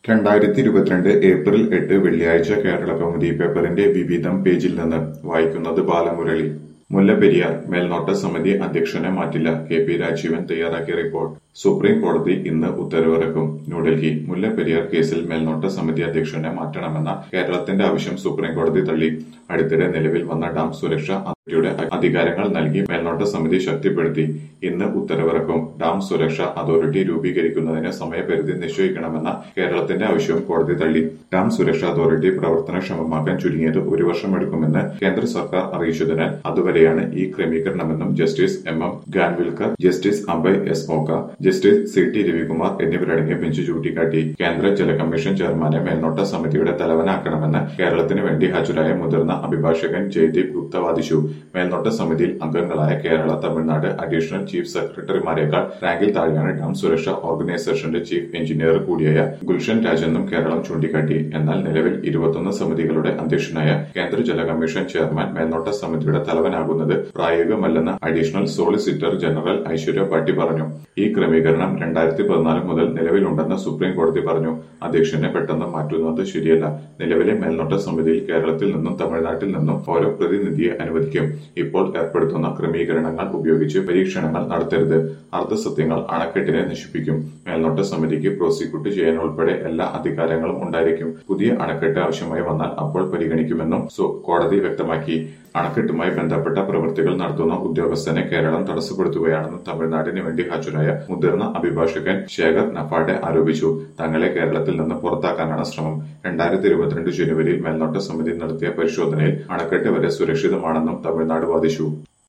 2022 April 8 വെള്ളിയാഴ്ച കേരളകൗമുദി പേപ്പറിന്റെ വിവിധം പേജിൽ നിന്ന് വായിക്കുന്നത് ബാലമുരളി. മുല്ലപ്പെരിയാർ മേൽനോട്ട സമിതി അധ്യക്ഷനെ മാറ്റില്ല. കെ.പി. രാജീവൻ തയ്യാറാക്കിയ റിപ്പോർട്ട്. സുപ്രീം കോടതി ഇന്ന് ഉത്തരവിറക്കും. ന്യൂഡൽഹി. മുല്ലപ്പെരിയാർ കേസിൽ മേൽനോട്ട സമിതി അധ്യക്ഷനെ മാറ്റണമെന്ന കേരളത്തിന്റെ ആവശ്യം സുപ്രീം കോടതി തള്ളി. അടുത്തിടെ നിലവിൽ വന്ന ഡാം സുരക്ഷാ അതോറിറ്റിയുടെ അധികാരങ്ങൾ നൽകി മേൽനോട്ട സമിതി ശക്തിപ്പെടുത്തി. ഇന്ന് ഉത്തരവിറക്കും. ഡാം സുരക്ഷാ അതോറിറ്റി രൂപീകരിക്കുന്നതിന് സമയപരിധി നിശ്ചയിക്കണമെന്ന കേരളത്തിന്റെ ആവശ്യവും കോടതി തള്ളി. ഡാം സുരക്ഷാ അതോറിറ്റി പ്രവർത്തനക്ഷമമാക്കാൻ ചുരുങ്ങിയത് 1 വർഷമെടുക്കുമെന്ന് കേന്ദ്ര സർക്കാർ അറിയിച്ചതിനാൽ അതുവരെയാണ് ഈ ക്രമീകരണമെന്നും justice M Khanwilkar, justice Abhay S Oka, justice C T. Ravikumar എന്നിവരടങ്ങിയ ബെഞ്ച് ചൂണ്ടിക്കാട്ടി. കേന്ദ്ര ജല കമ്മീഷൻ ചെയർമാനെ മേൽനോട്ട സമിതിയുടെ തലവനാക്കണമെന്ന് കേരളത്തിന് വേണ്ടി ഹാജരായ മുതിർന്ന അഭിഭാഷകൻ ജയ്ദീപ് ഗുപ്ത വാദിച്ചു. മേൽനോട്ട സമിതിയിൽ അംഗങ്ങളായ കേരള, തമിഴ്നാട് അഡീഷണൽ ചീഫ് സെക്രട്ടറിമാരെക്കാൾ റാങ്കിൽ താഴെയാണ് ഡാം സുരക്ഷാ ഓർഗനൈസേഷന്റെ ചീഫ് എഞ്ചിനീയർ കൂടിയായ ഗുൽഷൻ രാജെന്നും കേരളം ചൂണ്ടിക്കാട്ടി. എന്നാൽ നിലവിൽ 21 സമിതികളുടെ അധ്യക്ഷനായ കേന്ദ്ര ജല കമ്മീഷൻ ചെയർമാൻ മേൽനോട്ട സമിതിയുടെ തലവനാകുന്നത് പ്രായോഗികമല്ലെന്ന് additional solicitor general Aishwarya Bhati പറഞ്ഞു. ഈ ക്രമീകരണം 2014 മുതൽ നിലവിലുണ്ടെന്ന് സുപ്രീം കോടതി പറഞ്ഞു. അധ്യക്ഷനെ പെട്ടെന്ന് മാറ്റുന്നത് ശരിയല്ല. നിലവിലെ മേൽനോട്ട സമിതിയിൽ കേരളത്തിൽ നിന്നും തമിഴ്നാട്ടിൽ നിന്നും ഓരോ പ്രതിനിധിയെ അനുവദിക്കും. ഇപ്പോൾ ഏർപ്പെടുത്തുന്ന ക്രമീകരണങ്ങൾ ഉപയോഗിച്ച് പരീക്ഷണങ്ങൾ നടത്തരുത്. അർദ്ധസത്യങ്ങൾ അണക്കെട്ടിനെ നശിപ്പിക്കും. മേൽനോട്ട സമിതിക്ക് പ്രോസിക്യൂട്ട് ചെയ്യാനുൾപ്പെടെ എല്ലാ അധികാരങ്ങളും ഉണ്ടായിരിക്കും. പുതിയ അണക്കെട്ട് ആവശ്യമായി വന്നാൽ അപ്പോൾ പരിഗണിക്കുമെന്നും കോടതി വ്യക്തമാക്കി. അണക്കെട്ടുമായി ബന്ധപ്പെട്ട പ്രവൃത്തികൾ നടത്തുന്ന ഉദ്യോഗസ്ഥനെ കേരളം തടസ്സപ്പെടുത്തുകയാണെന്ന് തമിഴ്നാടിന് വേണ്ടി ഹാജരായ മുതിർന്ന അഭിഭാഷകൻ ശേഖർ നഫാഡെ ആരോപിച്ചു. തങ്ങളെ കേരളത്തിൽ നിന്ന് പുറത്താക്കാനാണ് ശ്രമം. 2022 ജനുവരിയിൽ മേൽനോട്ട സമിതി നടത്തിയ പരിശോധനയിൽ അണക്കെട്ട് വരെ സുരക്ഷിതമാണെന്നും തമിഴ്നാട് വാദിച്ചു.